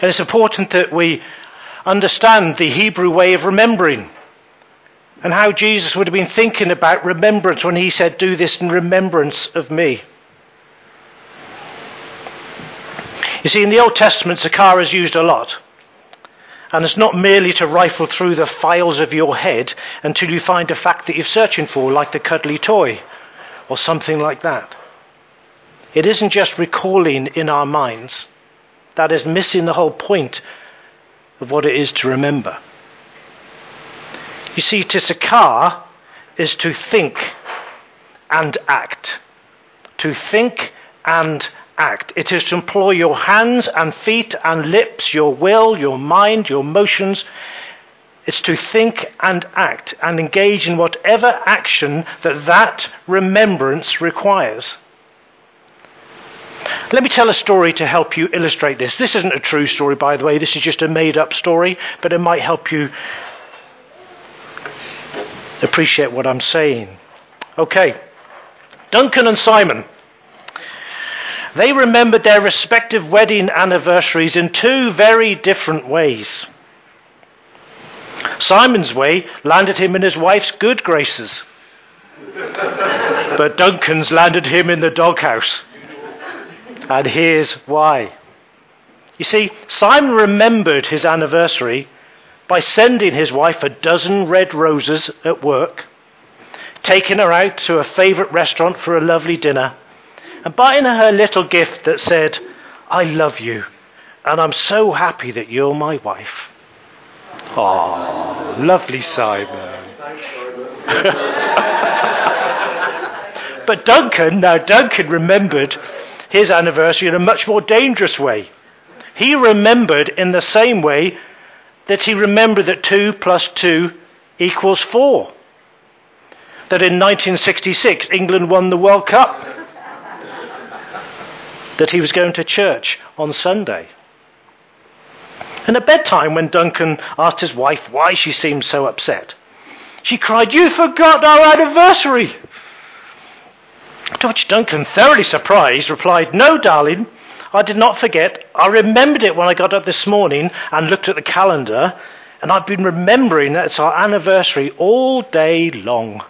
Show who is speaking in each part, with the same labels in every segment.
Speaker 1: And it's important that we understand the Hebrew way of remembering and how Jesus would have been thinking about remembrance when he said, "Do this in remembrance of me." You see, in the Old Testament, zakar is used a lot. And it's not merely to rifle through the files of your head until you find a fact that you're searching for, like the cuddly toy or something like that. It isn't just recalling in our minds. That is missing the whole point of what it is to remember. You see, to zakar is to think and act. To think and act. It is to employ your hands and feet and lips, your will, your mind, your emotions. It's to think and act and engage in whatever action that remembrance requires. Let me tell a story to help you illustrate this. This isn't a true story, by the way. This is just a made-up story, but it might help you appreciate what I'm saying. Okay. Duncan and Simon. They remembered their respective wedding anniversaries in two very different ways. Simon's way landed him in his wife's good graces, but Duncan's landed him in the doghouse. And here's why. You see, Simon remembered his anniversary by sending his wife a dozen red roses at work, taking her out to a favourite restaurant for a lovely dinner, and buying her a little gift that said, "I love you, and I'm so happy that you're my wife." Oh, lovely Simon. But Duncan remembered his anniversary in a much more dangerous way. He remembered in the same way that he remembered that 2 + 2 = 4. That in 1966, England won the World Cup. That he was going to church on Sunday. And at bedtime, when Duncan asked his wife why she seemed so upset, she cried, "You forgot our anniversary!" To which Duncan, thoroughly surprised, replied, "No, darling, I did not forget. I remembered it when I got up this morning and looked at the calendar, and I've been remembering that it's our anniversary all day long."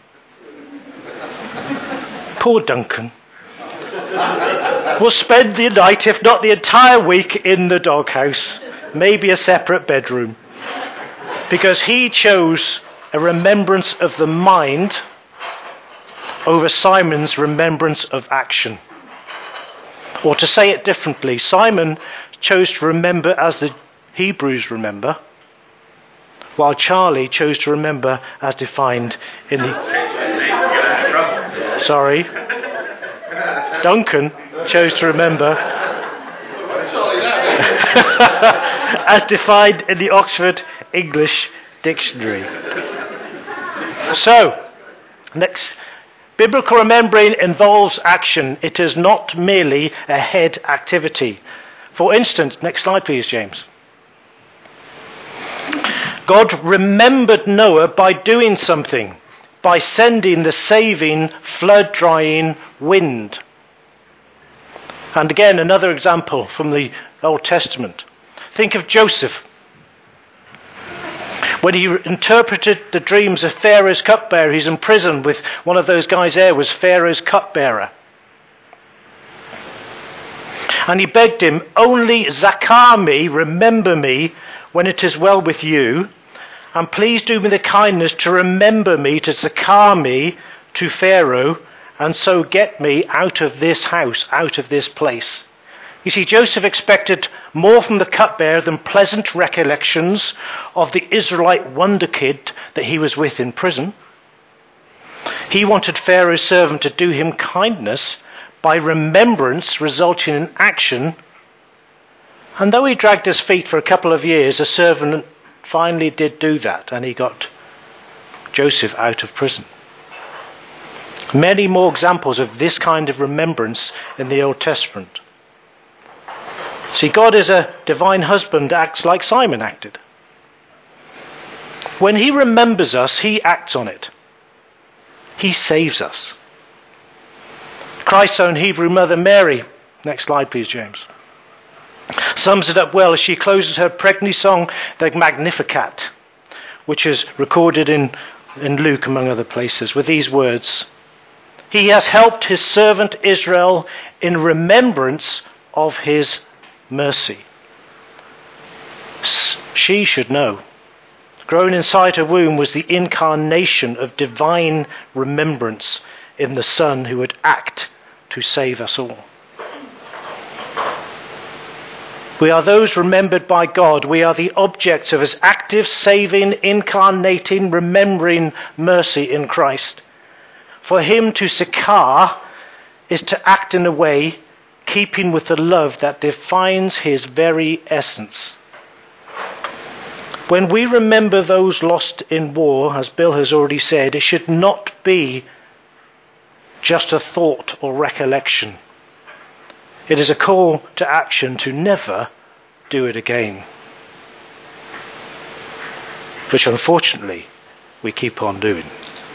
Speaker 1: Poor Duncan. We'll spend the night, if not the entire week, in the doghouse, maybe a separate bedroom, because he chose a remembrance of the mind over Simon's remembrance of action. Or to say it differently, Simon chose to remember as the Hebrews remember, while Charlie chose to remember as defined in the... Sorry. Duncan chose to remember as defined in the Oxford English Dictionary. So, next, biblical remembering involves action. It is not merely a head activity. For instance, next slide please, James. God remembered Noah by doing something, by sending the saving, flood-drying wind. And again, another example from the Old Testament. Think of Joseph. When he interpreted the dreams of Pharaoh's cupbearer, he's in prison with one of those guys there, was Pharaoh's cupbearer. And he begged him, "Only zakar me, remember me, when it is well with you, and please do me the kindness to remember me, to zakar me to Pharaoh, and so get me out of this house, out of this place." You see, Joseph expected more from the cupbearer than pleasant recollections of the Israelite wonder kid that he was with in prison. He wanted Pharaoh's servant to do him kindness by remembrance resulting in action. And though he dragged his feet for a couple of years, the servant finally did do that, and he got Joseph out of prison. Many more examples of this kind of remembrance in the Old Testament. See, God is a divine husband that acts like Simon acted. When he remembers us, he acts on it. He saves us. Christ's own Hebrew mother Mary. Next slide, please, James. sums it up well as she closes her pregnancy song, the Magnificat, which is recorded in Luke, among other places, with these words: "He has helped his servant Israel in remembrance of his mercy." She should know. Grown inside her womb was the incarnation of divine remembrance in the Son who would act to save us all. We are those remembered by God. We are the objects of his active, saving, incarnating, remembering mercy in Christ. For him to sakar is to act in a way keeping with the love that defines his very essence. When we remember those lost in war, as Bill has already said, it should not be just a thought or recollection. It is a call to action to never do it again, which unfortunately we keep on doing.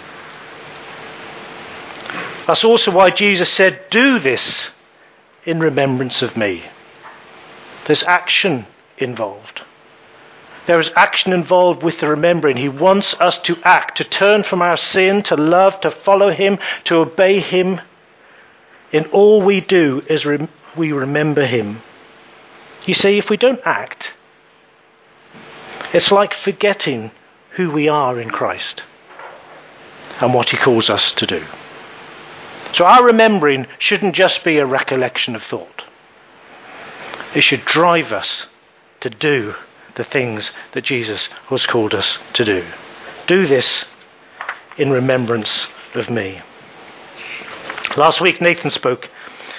Speaker 1: That's also why Jesus said, "Do this in remembrance of me." There's action involved. There is action involved with the remembering. He wants us to act, to turn from our sin, to love, to follow him, to obey him. In all we do is we remember him. You see, if we don't act, it's like forgetting who we are in Christ and what he calls us to do. So our remembering shouldn't just be a recollection of thought. It should drive us to do the things that Jesus has called us to do. Do this in remembrance of me. Last week Nathan spoke,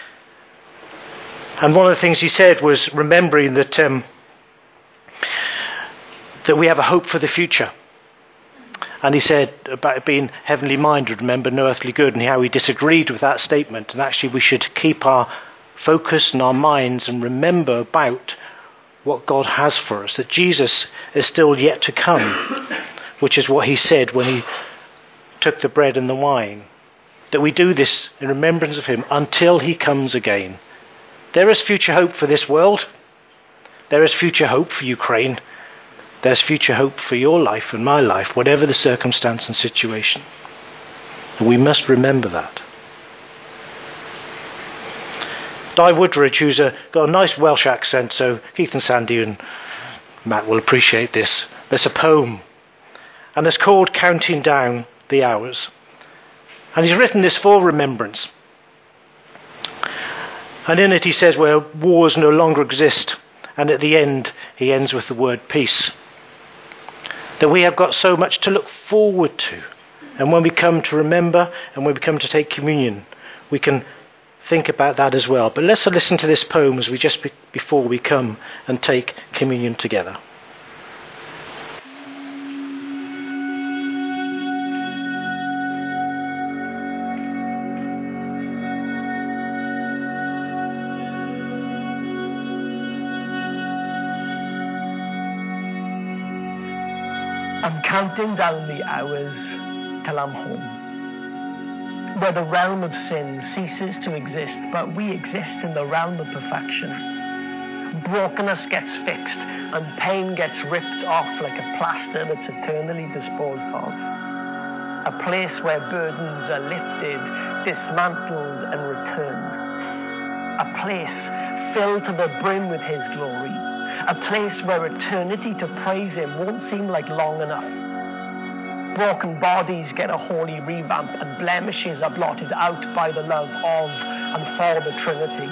Speaker 1: and one of the things he said was remembering that we have a hope for the future. And he said about being heavenly minded, remember no earthly good, and how he disagreed with that statement. And actually we should keep our focus and our minds and remember about what God has for us, that Jesus is still yet to come, which is what he said when he took the bread and the wine, that we do this in remembrance of him until he comes again. There is future hope for this world. There is future hope for Ukraine. There's future hope for your life and my life, whatever the circumstance and situation. And we must remember that. Di Woodridge, who's got a nice Welsh accent, so Keith and Sandy and Matt will appreciate this. There's a poem, and it's called Counting Down the Hours. And he's written this for remembrance. And in it he says where wars no longer exist, and at the end he ends with the word peace. That we have got so much to look forward to. And when we come to remember and when we come to take communion, we can think about that as well. But let's listen to this poem as we just before we come and take communion together.
Speaker 2: I'm counting down the hours till I'm home, where the realm of sin ceases to exist, but we exist in the realm of perfection. Brokenness gets fixed and pain gets ripped off like a plaster that's eternally disposed of. A place where burdens are lifted, dismantled and returned. A place filled to the brim with his glory. A place where eternity to praise him won't seem like long enough. Broken bodies get a holy revamp and blemishes are blotted out by the love of and for the Trinity.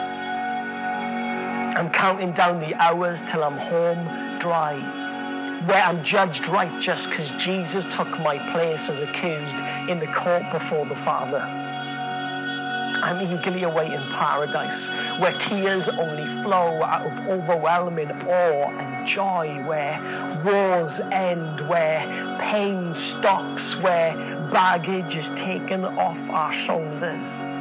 Speaker 2: I'm counting down the hours till I'm home dry, where I'm judged right just because Jesus took my place as accused in the court before the Father. I'm eagerly awaiting paradise, where tears only flow out of overwhelming awe and joy, where wars end, where pain stops, where baggage is taken off our shoulders.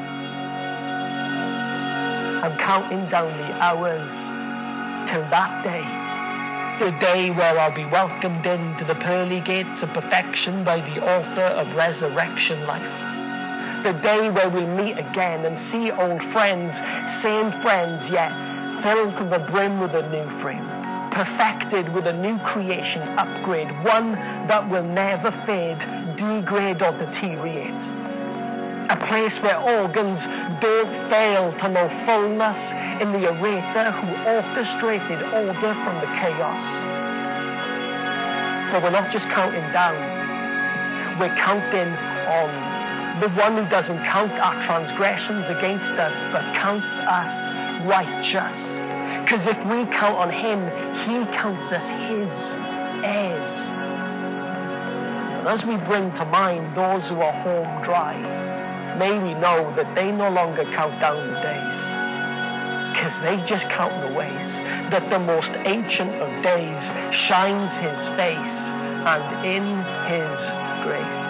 Speaker 2: I'm counting down the hours till that day, the day where I'll be welcomed into the pearly gates of perfection by the altar of resurrection life. The day where we'll meet again and see old friends, same friends, yet filled to the brim with a new frame, perfected with a new creation upgrade, one that will never fade, degrade or deteriorate. A place where organs don't fail to know fullness in the orator who orchestrated order from the chaos. For we're not just counting down, we're counting on the one who doesn't count our transgressions against us, but counts us righteous. Because if we count on him, he counts us his heirs. And as we bring to mind those who are home dry, may we know that they no longer count down the days, because they just count the ways that the most ancient of days shines his face, and in his grace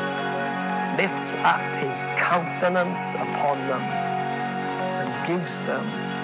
Speaker 2: lifts up his countenance upon them and gives them